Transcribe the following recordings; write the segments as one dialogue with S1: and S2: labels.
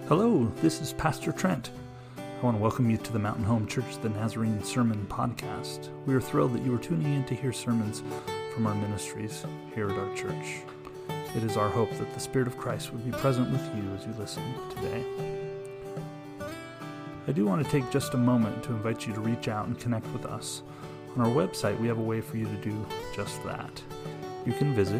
S1: Hello, this is Pastor Trent. I want to welcome you to the Mountain Home Church the Nazarene Sermon Podcast. We are thrilled that you are tuning in to hear sermons from our ministries here at our church. It is our hope that the Spirit of Christ would be present with you as you listen today. I do want to take just a moment to invite you to reach out and connect with us. On our website, we have a way for you to do just that. You can visit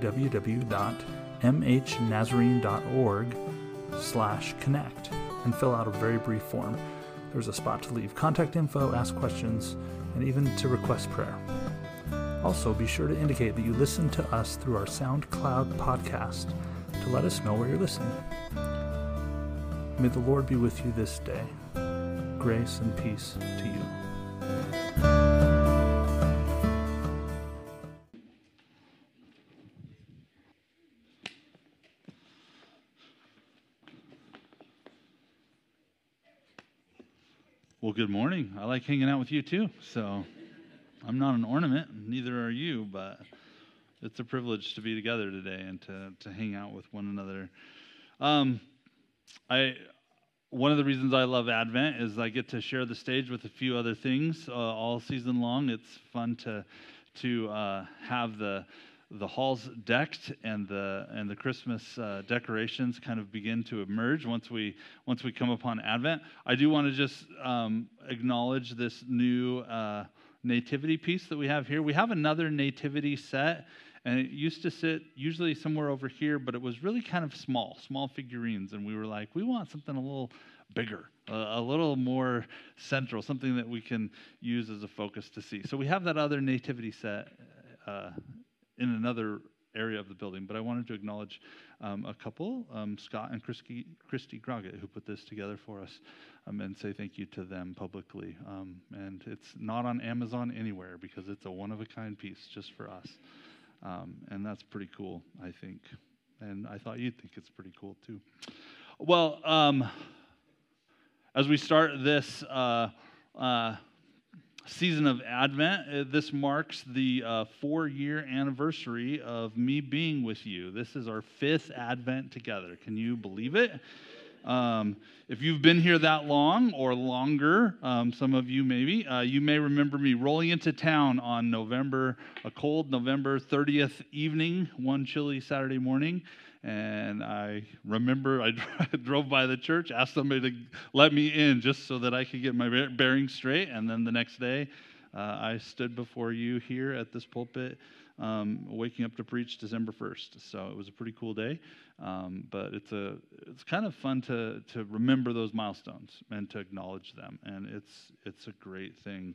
S1: www.mhnazarene.org/connect and fill out a very brief form. There's a spot to leave contact info, ask questions, and even to request prayer. Also, be sure to indicate that you listen to us through our SoundCloud podcast to let us know where you're listening. May the Lord be with you this day. Grace and peace to you.
S2: Well, good morning. I like hanging out with you too. So I'm not an ornament, neither are you, but it's a privilege to be together today and to hang out with one another. One of the reasons I love Advent is I get to share the stage with a few other things all season long. It's fun to have the halls decked and the Christmas decorations kind of begin to emerge once we come upon Advent. I do want to just acknowledge this new nativity piece that we have here. We have another nativity set, and it used to sit usually somewhere over here, but it was really kind of small figurines, and we were like, we want something a little bigger, a little more central, something that we can use as a focus to see. So we have that other nativity set in another area of the building, but I wanted to acknowledge a couple, Scott and Christy Groggett, who put this together for us, and say thank you to them publicly. And it's not on Amazon anywhere because it's a one-of-a-kind piece just for us. And that's pretty cool, I think. And I thought you'd think it's pretty cool, too. Well, as we start this season of Advent, this marks the 4-year anniversary of me being with you. This is our 5th Advent together. Can you believe it? If you've been here that long or longer, some of you maybe, you may remember me rolling into town on a cold November 30th evening, one chilly Saturday morning. And I remember I drove by the church, asked somebody to let me in just so that I could get my bearings straight. And then the next day, I stood before you here at this pulpit, waking up to preach December 1st. So it was a pretty cool day. But it's kind of fun to remember those milestones and to acknowledge them. And it's a great thing.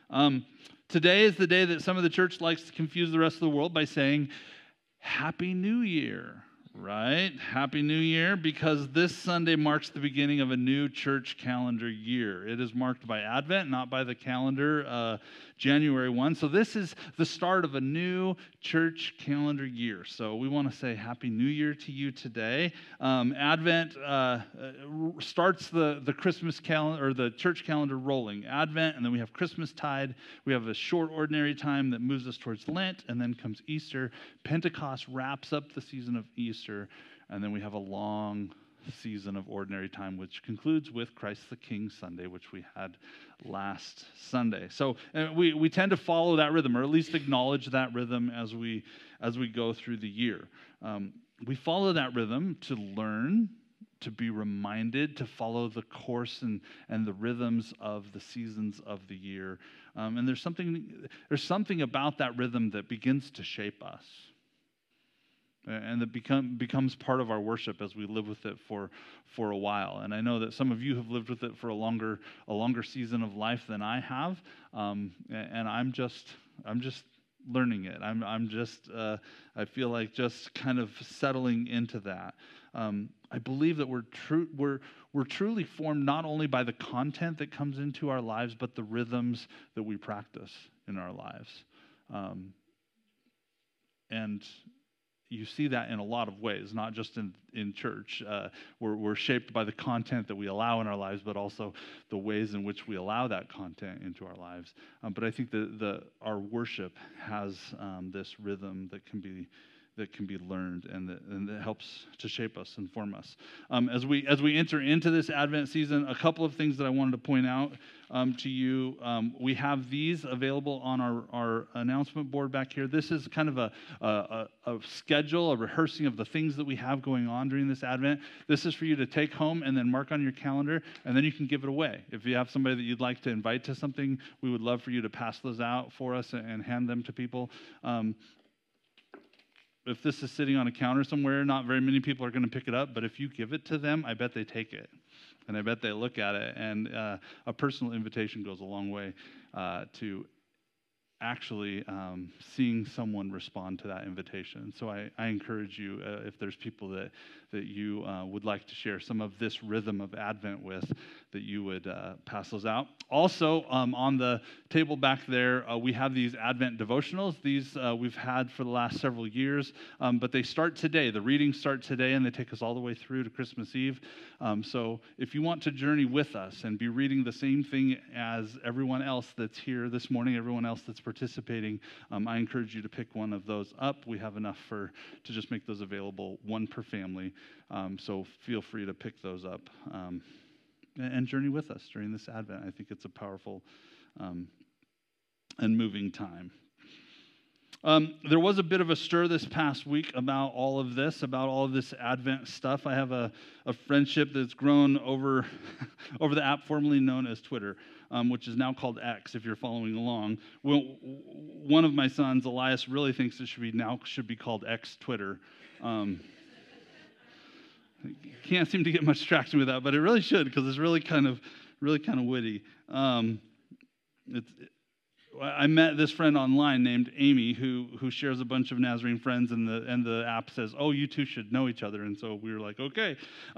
S2: Today is the day that some of the church likes to confuse the rest of the world by saying, Happy New Year. Right? Happy New Year, because this Sunday marks the beginning of a new church calendar year. It is marked by Advent, not by the calendar, January 1. So this is the start of a new church calendar year. So we want to say Happy New Year to you today. Advent starts the Christmas calendar, or the church calendar rolling. Advent, and then we have Christmastide. We have a short ordinary time that moves us towards Lent, and then comes Easter. Pentecost wraps up the season of Easter, and then we have a long season of ordinary time, which concludes with Christ the King Sunday, which we had last Sunday. So we tend to follow that rhythm, or at least acknowledge that rhythm as we go through the year. We follow that rhythm to learn, to be reminded, to follow the course and the rhythms of the seasons of the year. And there's something about that rhythm that begins to shape us. And that becomes part of our worship as we live with it for a while. And I know that some of you have lived with it for a longer season of life than I have. And I'm just learning it. I feel like just kind of settling into that. I believe that we're truly formed not only by the content that comes into our lives, but the rhythms that we practice in our lives. And you see that in a lot of ways, not just in church. We're shaped by the content that we allow in our lives, but also the ways in which we allow that content into our lives. But I think that our worship has this rhythm that can be that can be learned and that helps to shape us and form us. As we enter into this Advent season, a couple of things that I wanted to point out to you. We have these available on our announcement board back here. This is kind of a schedule, a rehearsing of the things that we have going on during this Advent. This is for you to take home and then mark on your calendar, and then you can give it away. If you have somebody that you'd like to invite to something, we would love for you to pass those out for us and hand them to people. If this is sitting on a counter somewhere, not very many people are going to pick it up, but if you give it to them, I bet they take it. And I bet they look at it, and a personal invitation goes a long way to actually seeing someone respond to that invitation. So I encourage you, if there's people that you would like to share some of this rhythm of Advent with, that you would pass those out. Also, on the table back there, we have these Advent devotionals. These we've had for the last several years, but they start today. The readings start today, and they take us all the way through to Christmas Eve. So if you want to journey with us and be reading the same thing as everyone else that's here this morning, everyone else that's participating, I encourage you to pick one of those up. We have enough to just make those available, one per family. So feel free to pick those up and journey with us during this Advent. I think it's a powerful and moving time. There was a bit of a stir this past week about all of this Advent stuff. I have a friendship that's grown over the app formerly known as Twitter, which is now called X, if you're following along. Well, one of my sons, Elias, really thinks it should be called X Twitter. Can't seem to get much traction with that, but it really should, because it's really kind of witty. I met this friend online named Amy who shares a bunch of Nazarene friends, and the app says, "Oh, you two should know each other." And so we were like, "Okay."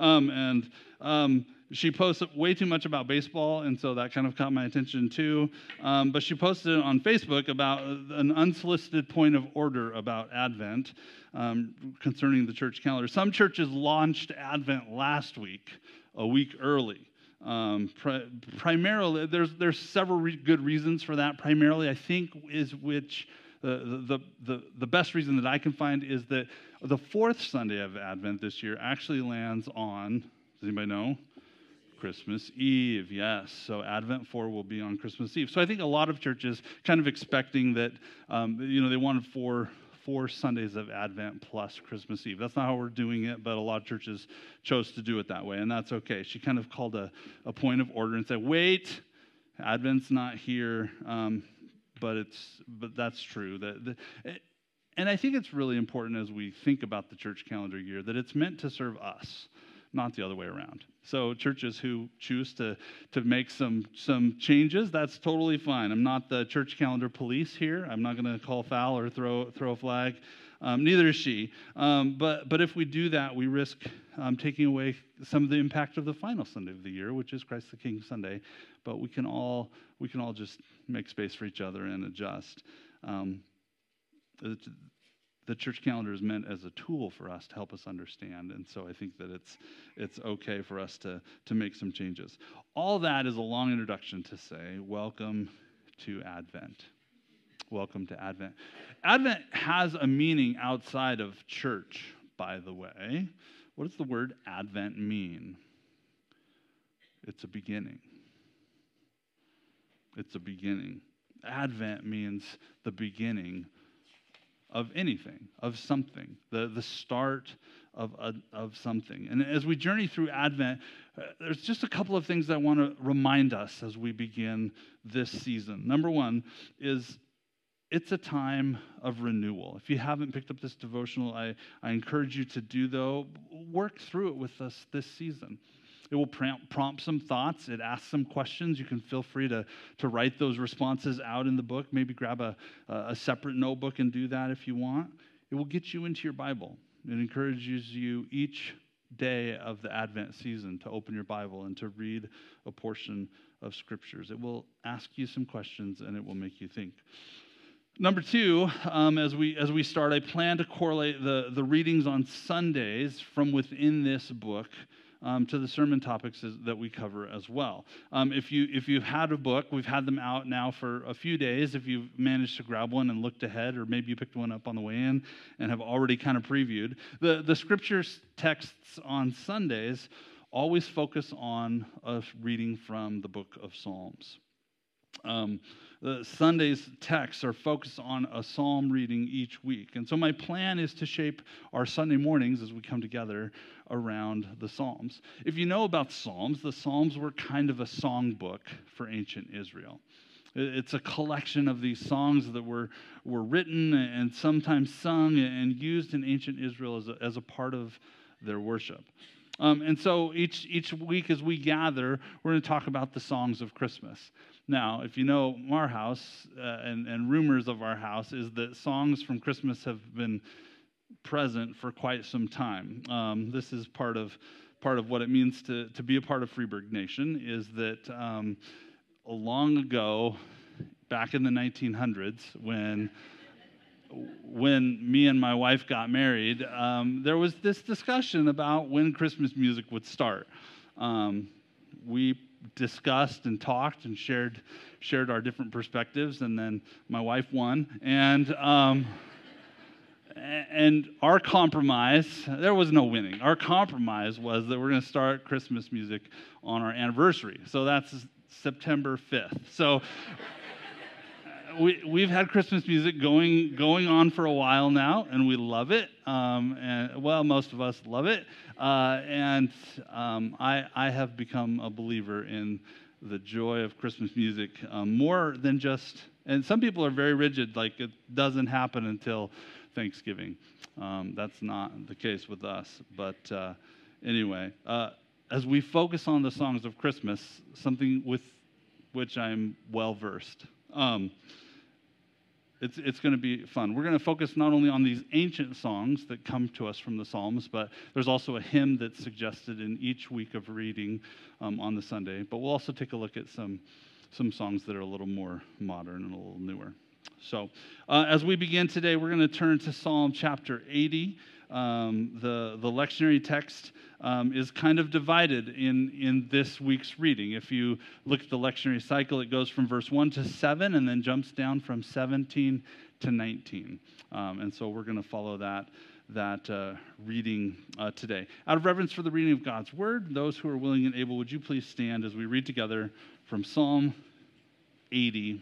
S2: She posts way too much about baseball, and so that kind of caught my attention too. But she posted on Facebook about an unsolicited point of order about Advent concerning the church calendar. Some churches launched Advent last week, a week early. Primarily, there's several good reasons for that. Primarily, I think the best reason that I can find is that the fourth Sunday of Advent this year actually lands on, does anybody know? Christmas Eve, yes. So Advent 4 will be on Christmas Eve. So I think a lot of churches kind of expecting that, they wanted four Sundays of Advent plus Christmas Eve. That's not how we're doing it, but a lot of churches chose to do it that way, and that's okay. She kind of called a point of order and said, wait, Advent's not here, but that's true. And I think it's really important as we think about the church calendar year that it's meant to serve us, not the other way around. So churches who choose to make some changes, that's totally fine. I'm not the church calendar police here. I'm not going to call foul or throw a flag. Neither is she. But if we do that, we risk taking away some of the impact of the final Sunday of the year, which is Christ the King Sunday. But we can all just make space for each other and adjust. The church calendar is meant as a tool for us to help us understand, and so I think that it's okay for us to make some changes. All that is a long introduction to say, welcome to Advent. Welcome to Advent. Advent has a meaning outside of church, by the way. What does the word Advent mean? It's a beginning. It's a beginning. Advent means the beginning of anything, of something, the start of something. And as we journey through Advent, there's just a couple of things that I want to remind us as we begin this season. Number one is it's a time of renewal. If you haven't picked up this devotional, I encourage you to do, though. Work through it with us this season. It will prompt some thoughts. It asks some questions. You can feel free to write those responses out in the book. Maybe grab a separate notebook and do that if you want. It will get you into your Bible. It encourages you each day of the Advent season to open your Bible and to read a portion of Scriptures. It will ask you some questions, and it will make you think. Number two, as we start, I plan to correlate the readings on Sundays from within this book to the sermon topics that we cover as well. If you've had a book, we've had them out now for a few days. If you've managed to grab one and looked ahead, or maybe you picked one up on the way in and have already kind of previewed, the scriptures texts on Sundays always focus on us reading from the book of Psalms. The Sunday's texts are focused on a psalm reading each week. And so my plan is to shape our Sunday mornings as we come together around the Psalms. If you know about Psalms, the Psalms were kind of a songbook for ancient Israel. It's a collection of these songs that were written and sometimes sung and used in ancient Israel as a part of their worship. And so each week as we gather, we're going to talk about the songs of Christmas. Now, if you know our house and rumors of our house is that songs from Christmas have been present for quite some time. This is part of what it means to be a part of Freeburg Nation, is that long ago, back in the 1900s, when me and my wife got married, there was this discussion about when Christmas music would start. We discussed and talked and shared our different perspectives, and then my wife won. And our compromise, there was no winning. Our compromise was that we're going to start Christmas music on our anniversary. So that's September 5th. So we've had Christmas music going on for a while now, and we love it. Most of us love it. I have become a believer in the joy of Christmas music more than just. And some people are very rigid, like it doesn't happen until Thanksgiving. That's not the case with us. But anyway, as we focus on the songs of Christmas, something with which I'm well versed. It's going to be fun. We're going to focus not only on these ancient songs that come to us from the Psalms, but there's also a hymn that's suggested in each week of reading on the Sunday. But we'll also take a look at some songs that are a little more modern and a little newer. So as we begin today, we're going to turn to Psalm chapter 80. The lectionary text is kind of divided in this week's reading. If you look at the lectionary cycle, it goes from verse 1 to 7 and then jumps down from 17 to 19. And so we're going to follow that reading today. Out of reverence for the reading of God's word, those who are willing and able, would you please stand as we read together from Psalm 80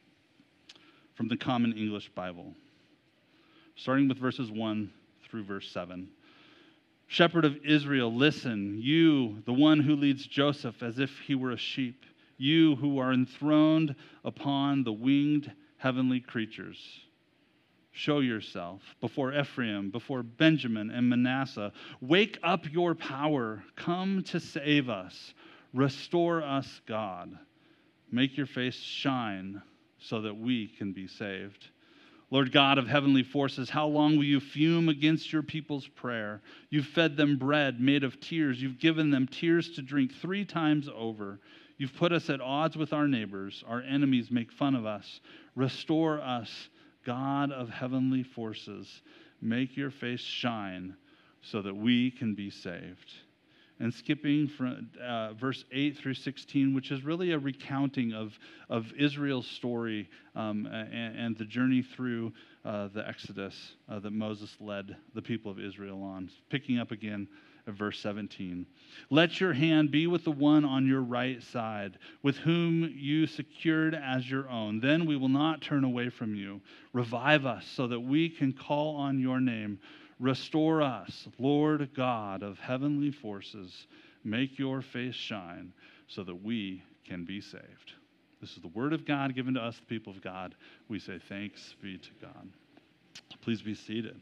S2: from the Common English Bible, starting with verses 1 through verse 7. Shepherd of Israel, listen, you, the one who leads Joseph as if he were a sheep, you who are enthroned upon the winged heavenly creatures. Show yourself before Ephraim, before Benjamin and Manasseh. Wake up your power. Come to save us. Restore us, God. Make your face shine so that we can be saved. Lord God of heavenly forces, how long will you fume against your people's prayer? You've fed them bread made of tears. You've given them tears to drink 3 times over. You've put us at odds with our neighbors. Our enemies make fun of us. Restore us, God of heavenly forces. Make your face shine so that we can be saved. And skipping from verse 8 through 16, which is really a recounting of Israel's story and the journey through the Exodus that Moses led the people of Israel on. Picking up again at verse 17. Let your hand be with the one on your right side, with whom you secured as your own. Then we will not turn away from you. Revive us so that we can call on your name. Restore us, Lord God of heavenly forces. Make your face shine so that we can be saved. This is the word of God given to us, the people of God. We say thanks be to God. Please be seated.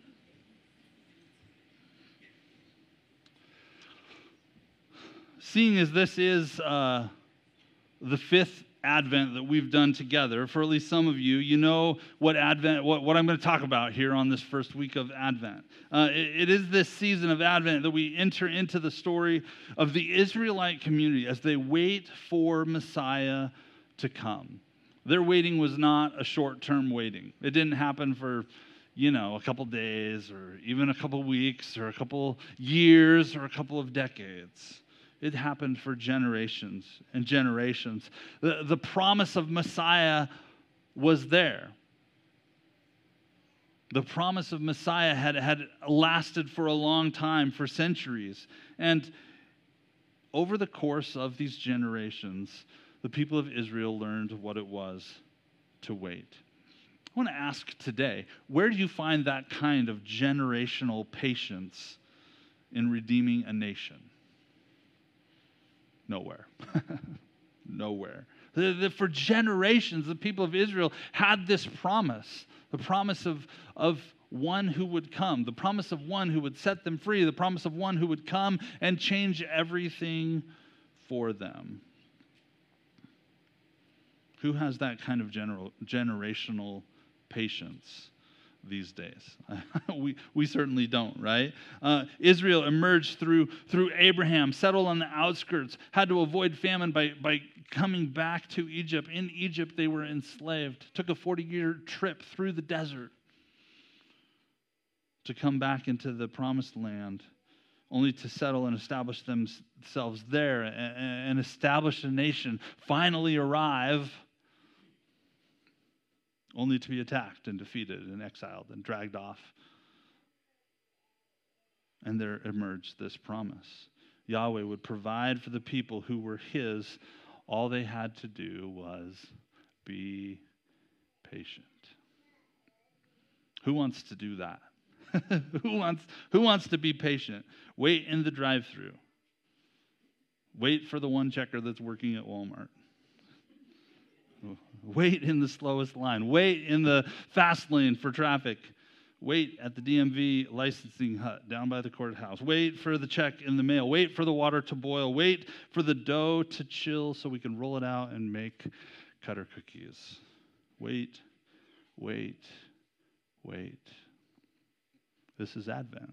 S2: Seeing as this is the 5th Advent that we've done together, for at least some of you, you know what Advent, what I'm going to talk about here on this first week of Advent. It is this season of Advent that we enter into the story of the Israelite community as they wait for Messiah to come. Their waiting was not a short-term waiting. It didn't happen for, a couple days or even a couple weeks or a couple years or a couple of decades. It happened for generations and generations. The promise of Messiah was there. The promise of Messiah had lasted for a long time, for centuries. And over the course of these generations, the people of Israel learned what it was to wait. I want to ask today, where do you find that kind of generational patience in redeeming a nation? Nowhere. Nowhere. For generations, the people of Israel had this promise, the promise of one who would come, the promise of one who would set them free, the promise of one who would come and change everything for them. Who has that kind of generational patience these days? we certainly don't, right? Israel emerged through Abraham, settled on the outskirts, had to avoid famine by coming back to Egypt. In Egypt, they were enslaved. Took a 40-year trip through the desert to come back into the promised land, only to settle and establish themselves there and establish a nation, finally arrive, only to be attacked and defeated and exiled and dragged off. And there emerged this promise. Yahweh would provide for the people who were his. All they had to do was be patient. Who wants to do that? Who wants to be patient? Wait in the drive-thru. Wait for the one checker that's working at Walmart. Wait in the slowest line. Wait in the fast lane for traffic. Wait at the DMV licensing hut down by the courthouse. Wait for the check in the mail. Wait for the water to boil. Wait for the dough to chill so we can roll it out and make cutter cookies. Wait, wait, wait. This is Advent.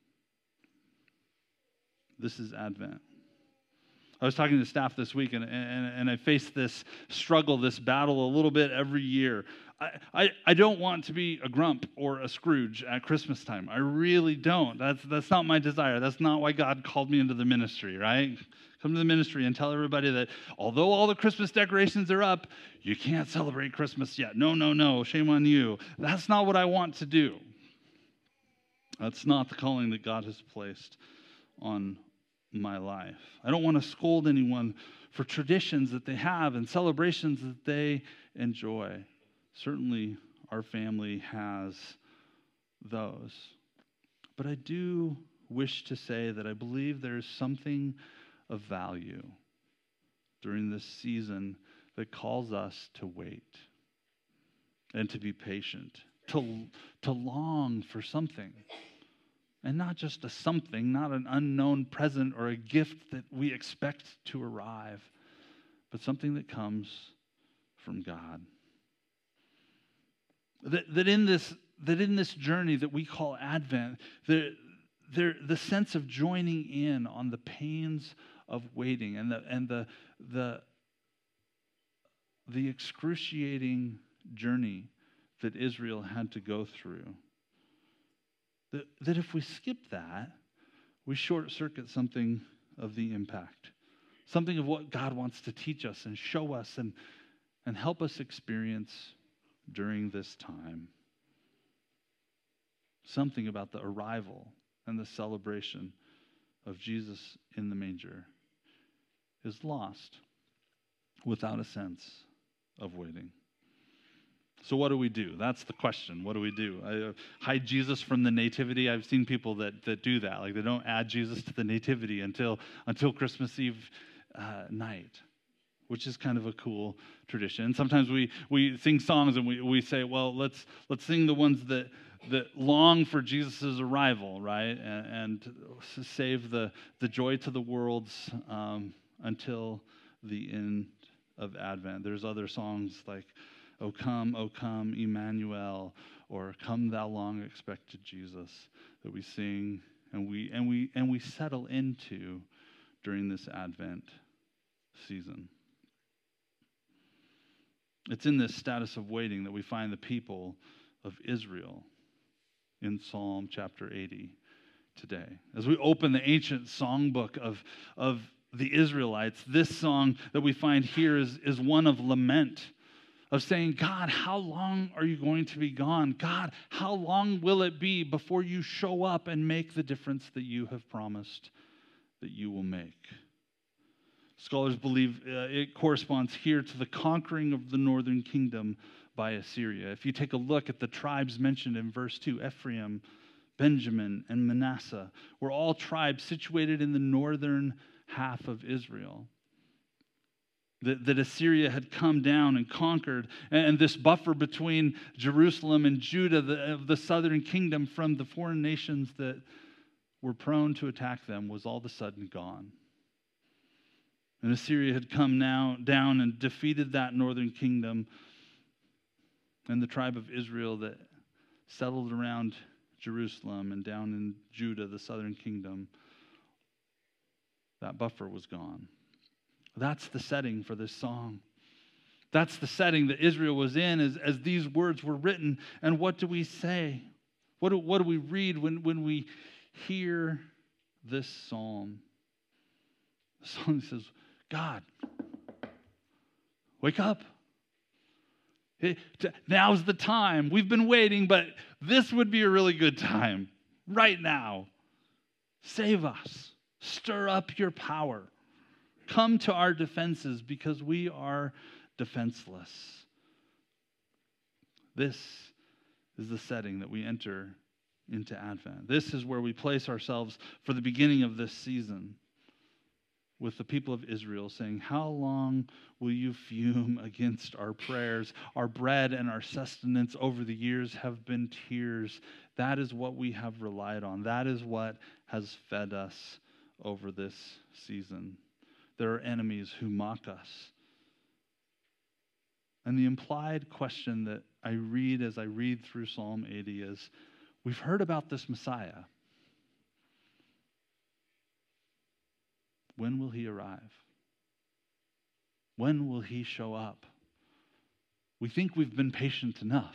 S2: This is Advent. I was talking to staff this week, and I face this struggle, this battle a little bit every year. I don't want to be a grump or a Scrooge at Christmas time. I really don't. That's not my desire. That's not why God called me into the ministry, right? Come to the ministry and tell everybody that although all the Christmas decorations are up, you can't celebrate Christmas yet. No, shame on you. That's not what I want to do. That's not the calling that God has placed on my life. I don't want to scold anyone for traditions that they have and celebrations that they enjoy. Certainly, our family has those. But I do wish to say that I believe there is something of value during this season that calls us to wait and to be patient, to long for something. And not just a something, not an unknown present or a gift that we expect to arrive, but something that comes from God. That in this journey that we call Advent, the sense of joining in on the pains of waiting and the excruciating journey that Israel had to go through. That if we skip that, we short-circuit something of the impact, something of what God wants to teach us and show us and help us experience during this time. Something about the arrival and the celebration of Jesus in the manger is lost without a sense of waiting. So what do we do? That's the question. What do we do? Hide Jesus from the nativity? I've seen people that do that. Like they don't add Jesus to the nativity until Christmas Eve night, which is kind of a cool tradition. Sometimes we sing songs and we say, well, let's sing the ones that long for Jesus' arrival, right? And save the joy to the worlds until the end of Advent. There's other songs like O come, Emmanuel, or Come Thou Long Expected Jesus that we sing and we settle into during this Advent season. It's in this status of waiting that we find the people of Israel in Psalm chapter 80 today. As we open the ancient songbook of the Israelites, this song that we find here is one of lament, of saying, God, how long are you going to be gone? God, how long will it be before you show up and make the difference that you have promised that you will make? Scholars believe it corresponds here to the conquering of the northern kingdom by Assyria. If you take a look at the tribes mentioned in verse 2, Ephraim, Benjamin, and Manasseh were all tribes situated in the northern half of Israel. That Assyria had come down and conquered, and this buffer between Jerusalem and Judah, the southern kingdom, from the foreign nations that were prone to attack them, was all of a sudden gone. And Assyria had come now down and defeated that northern kingdom, and the tribe of Israel that settled around Jerusalem and down in Judah, the southern kingdom, that buffer was gone. That's the setting for this song. That's the setting that Israel was in as these words were written. And what do we say? What do we read when we hear this psalm? The song says, God, wake up. Now's the time. We've been waiting, but this would be a really good time. Right now. Save us. Stir up your power. Come to our defenses because we are defenseless. This is the setting that we enter into Advent. This is where we place ourselves for the beginning of this season with the people of Israel, saying, how long will you fume against our prayers? Our bread and our sustenance over the years have been tears. That is what we have relied on. That is what has fed us over this season. There are enemies who mock us. And the implied question that I read as I read through Psalm 80 is, we've heard about this Messiah. When will he arrive? When will he show up? We think we've been patient enough.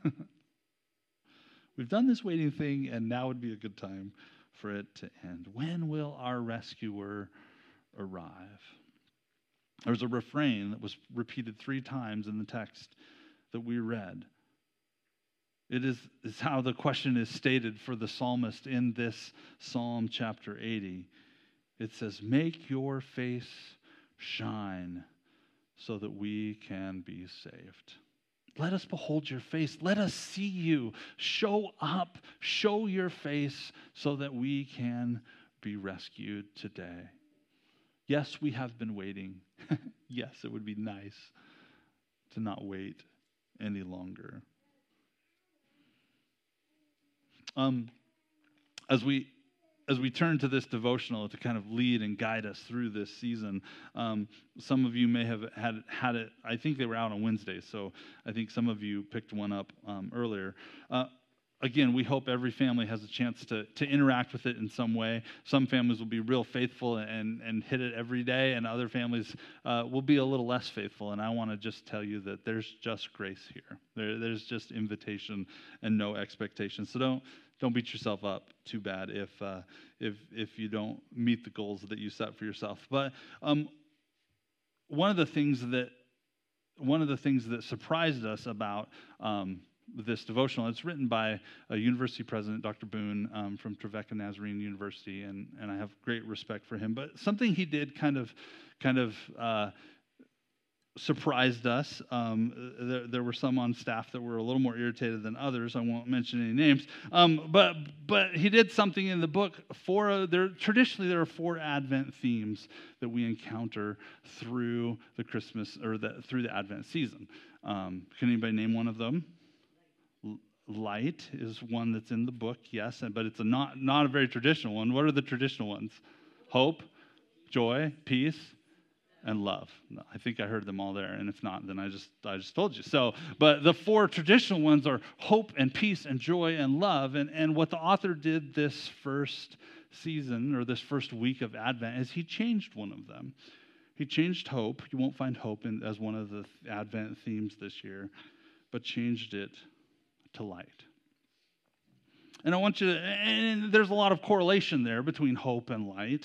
S2: We've done this waiting thing, and now would be a good time for it to end. When will our rescuer arrive? There's a refrain that was repeated 3 times in the text that we read. It is how the question is stated for the psalmist in this Psalm chapter 80. It says, make your face shine so that we can be saved. Let us behold your face. Let us see you. Show up. Show your face so that we can be rescued today. Yes, we have been waiting. Yes, it would be nice to not wait any longer. As we turn to this devotional to kind of lead and guide us through this season, some of you may have had it. I think they were out on Wednesday, so I think some of you picked one up earlier. Again, we hope every family has a chance to interact with it in some way. Some families will be real faithful and hit it every day, and other families will be a little less faithful. And I want to just tell you that there's just grace here. There's just invitation and no expectation. So don't beat yourself up too bad if you don't meet the goals that you set for yourself. But one of the things that surprised us about this devotional, it's written by a university president, Dr. Boone, from Trevecca Nazarene University, and I have great respect for him. But something he did kind of surprised us. There were some on staff that were a little more irritated than others. I won't mention any names. But he did something in the book. Traditionally, there are 4 Advent themes that we encounter through the Christmas or through the Advent season. Can anybody name one of them? Light is one that's in the book, yes, but it's not a very traditional one. What are the traditional ones? Hope, joy, peace, and love. I think I heard them all there, and if not, then I just told you. So, but the 4 traditional ones are hope and peace and joy and love. And what the author did this first season or this first week of Advent is he changed one of them. He changed hope. You won't find hope as one of the Advent themes this year, but changed it to light. And I want you to, and there's a lot of correlation there between hope and light.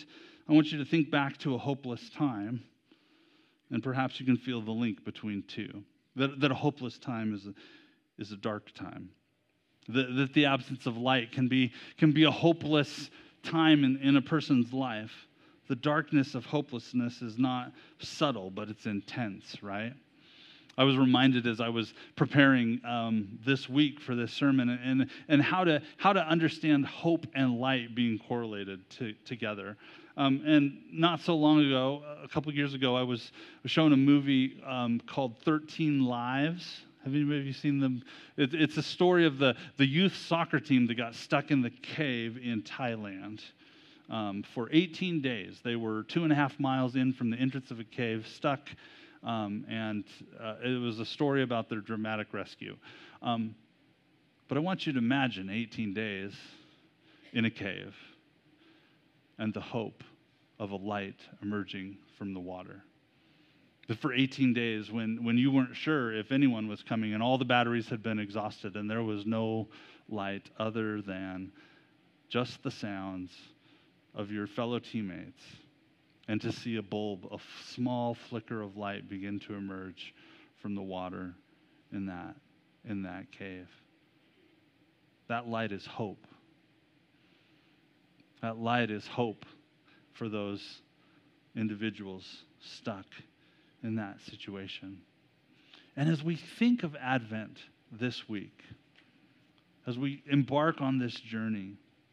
S2: I want you to think back to a hopeless time, and perhaps you can feel the link between two. That a hopeless time is a dark time. That the absence of light can be a hopeless time in a person's life. The darkness of hopelessness is not subtle, but it's intense, right? I was reminded as I was preparing this week for this sermon and how to understand hope and light being correlated together. And not so long ago, a couple of years ago, I was shown a movie called 13 Lives. Have anybody of you seen them? It's a story of the youth soccer team that got stuck in the cave in Thailand. For 18 days. They were 2.5 miles in from the entrance of a cave, stuck, and it was a story about their dramatic rescue. But I want you to imagine 18 days in a cave and the hope of a light emerging from the water. But for 18 days, when you weren't sure if anyone was coming and all the batteries had been exhausted and there was no light other than just the sounds of your fellow teammates, and to see a bulb, a small flicker of light begin to emerge from the water in that cave. That light is hope. That light is hope for those individuals stuck in that situation. And as we think of Advent this week, as we embark on this journey,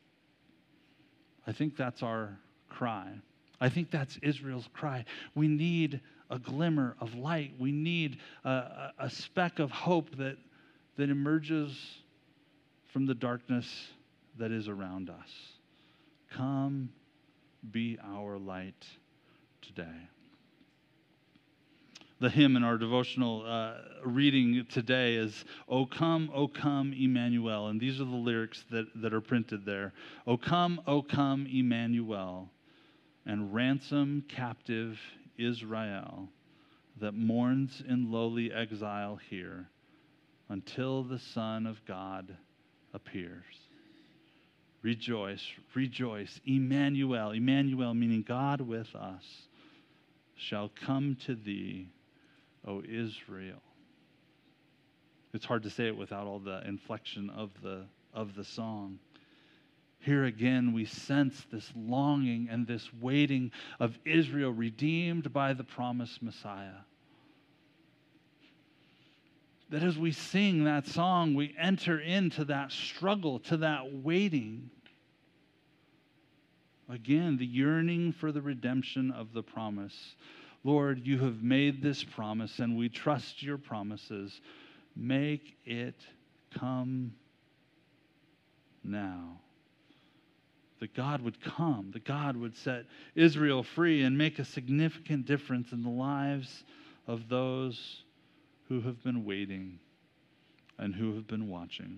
S2: I think that's our cry. I think that's Israel's cry. We need a glimmer of light. We need a speck of hope that emerges from the darkness that is around us. Come, be our light today. The hymn in our devotional reading today is, O come, Emmanuel. And these are the lyrics that are printed there. O come, Emmanuel, and ransom captive Israel that mourns in lowly exile here until the Son of God appears. Rejoice, rejoice, Emmanuel. Emmanuel meaning God with us shall come to thee, O Israel. It's hard to say it without all the inflection of the song. Here again we sense this longing and this waiting of Israel redeemed by the promised Messiah. That as we sing that song, we enter into that struggle, to that waiting. Again, the yearning for the redemption of the promise. Lord, you have made this promise, and we trust your promises. Make it come now. That God would come, that God would set Israel free and make a significant difference in the lives of those who have been waiting and who have been watching.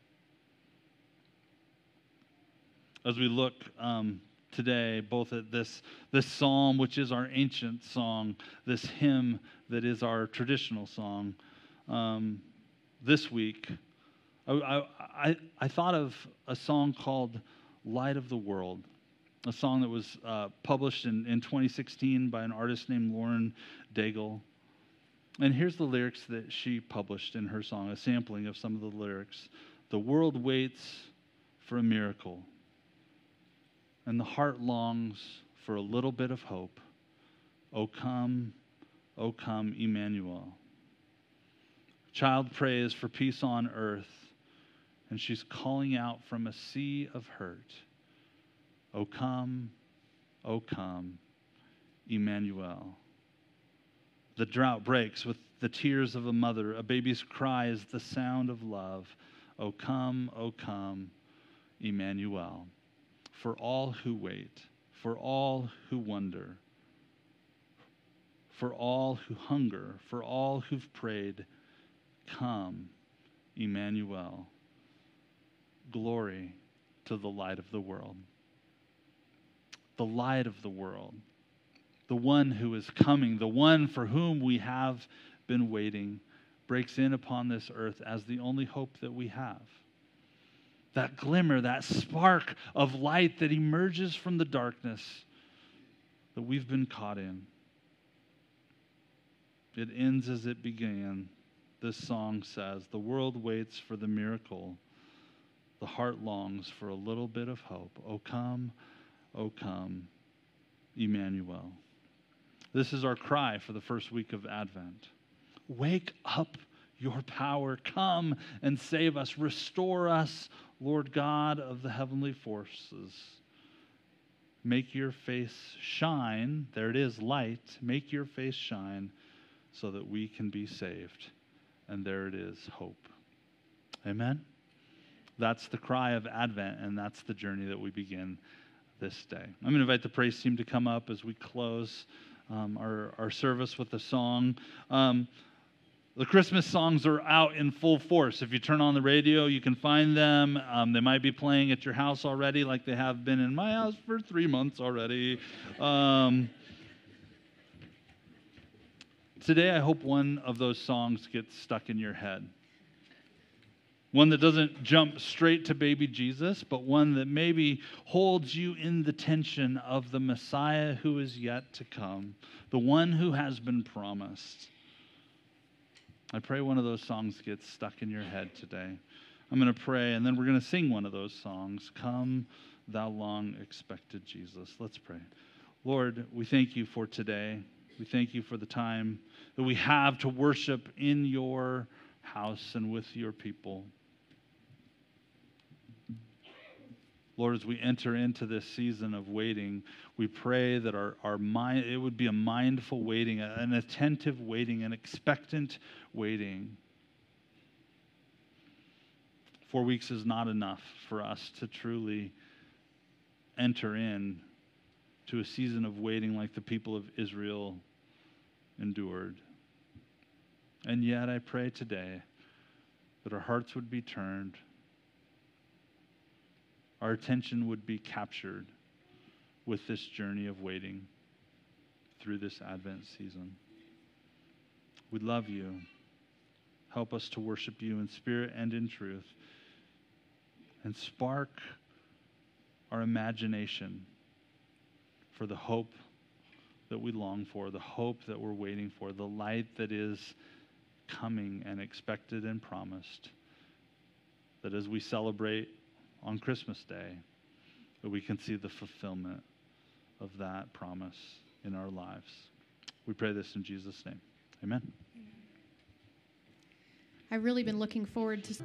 S2: As we look today, both at this psalm, which is our ancient song, this hymn that is our traditional song, this week, I thought of a song called Light of the World, a song that was published in 2016 by an artist named Lauren Daigle. And here's the lyrics that she published in her song, a sampling of some of the lyrics. The world waits for a miracle, and the heart longs for a little bit of hope. O come, Emmanuel. Child prays for peace on earth, and she's calling out from a sea of hurt. O come, Emmanuel. The drought breaks with the tears of a mother. A baby's cry is the sound of love. O come, Emmanuel. For all who wait, for all who wonder, for all who hunger, for all who've prayed, come, Emmanuel. Glory to the light of the world. The light of the world. The one who is coming, the one for whom we have been waiting, breaks in upon this earth as the only hope that we have. That glimmer, that spark of light that emerges from the darkness that we've been caught in. It ends as it began. This song says, the world waits for the miracle. The heart longs for a little bit of hope. O come, Emmanuel. This is our cry for the first week of Advent. Wake up your power. Come and save us. Restore us, Lord God of the heavenly forces. Make your face shine. There it is, light. Make your face shine so that we can be saved. And there it is, hope. Amen? That's the cry of Advent, and that's the journey that we begin this day. I'm going to invite the praise team to come up as we close our service with a song. The Christmas songs are out in full force. If you turn on the radio, you can find them. They might be playing at your house already, like they have been in my house for 3 months already. Today, I hope one of those songs gets stuck in your head. One that doesn't jump straight to baby Jesus, but one that maybe holds you in the tension of the Messiah who is yet to come, the one who has been promised. I pray one of those songs gets stuck in your head today. I'm going to pray, and then we're going to sing one of those songs, Come, Thou Long Expected Jesus. Let's pray. Lord, we thank you for today. We thank you for the time that we have to worship in your house and with your people. Lord, as we enter into this season of waiting, we pray that our mind, it would be a mindful waiting, an attentive waiting, an expectant waiting. 4 weeks is not enough for us to truly enter in to a season of waiting like the people of Israel endured. And yet I pray today that our hearts would be turned, our attention would be captured with this journey of waiting through this Advent season. We love you. Help us to worship you in spirit and in truth, and spark our imagination for the hope that we long for, the hope that we're waiting for, the light that is coming and expected and promised, that as we celebrate on Christmas Day, that we can see the fulfillment of that promise in our lives. We pray this in Jesus' name. Amen.
S3: I've really been looking forward to...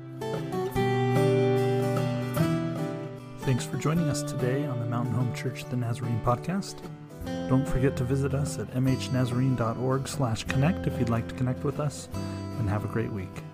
S1: Thanks for joining us today on the Mountain Home Church The Nazarene podcast. Don't forget to visit us at mhnazarene.org/connect if you'd like to connect with us, and have a great week.